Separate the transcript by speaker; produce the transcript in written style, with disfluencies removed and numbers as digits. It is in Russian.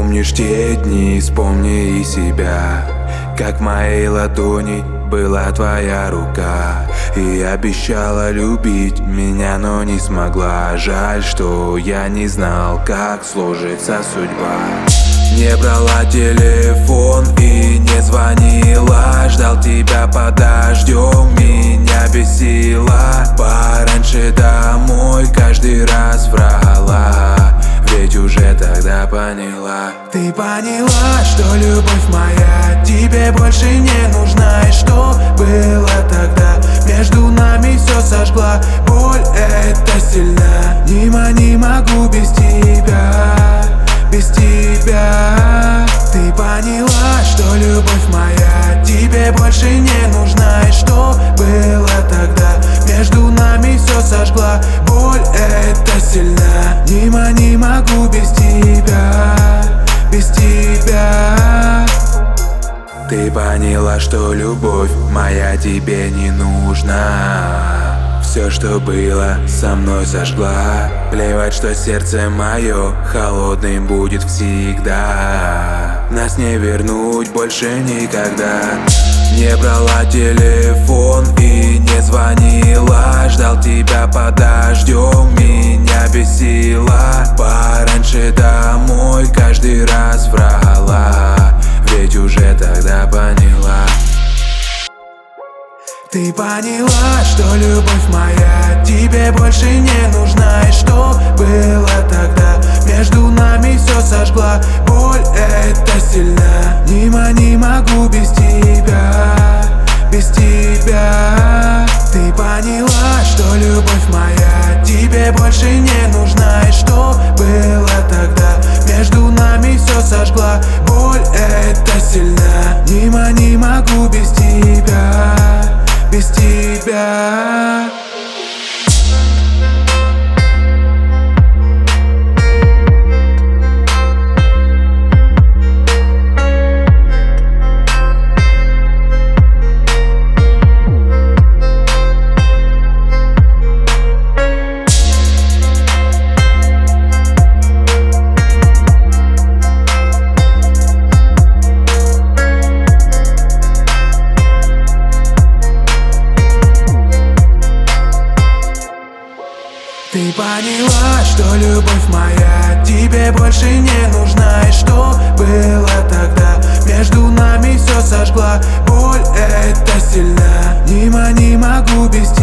Speaker 1: помнишь те дни, вспомни и себя, как в моей ладони была твоя рука. И обещала любить меня, но не смогла. Жаль, что я не знал, как сложится судьба. Не брала телефон и не звонила. Ждал тебя под дождем, меня бесило. Пораньше домой каждый раз врала, ведь уже тогда поняла. Ты поняла, что любовь моя тебе больше не нужна. И что было тогда между нами все сожгла. Боль это сильна, не могу без тебя, без тебя. Ты поняла, что любовь моя тебе больше не нужна. И что было тогда между нами все сожгла. Боль это сильна, не могу без тебя, без тебя. Ты поняла, что любовь моя тебе не нужна. Все, что было, со мной сожгла. Плевать, что сердце мое холодным будет всегда. Нас не вернуть больше никогда. Не брала телефон и не звонила. Ждал тебя под дождем, меня бесило. Пораньше домой каждый раз врала, ведь уже тогда поняла. Ты поняла, что любовь моя тебе больше не нужна. И что было тогда между нами все сожгла. Боль это сильна, не могу без тебя, без тебя. Ты поняла, что любовь моя тебе больше не нужна. И что было тогда между нами все сожгла. Боль это сильна, не могу без тебя, без тебя. Ты поняла, что любовь моя тебе больше не нужна. И что было тогда между нами все сожгла. Боль это сильна, не могу без тебя.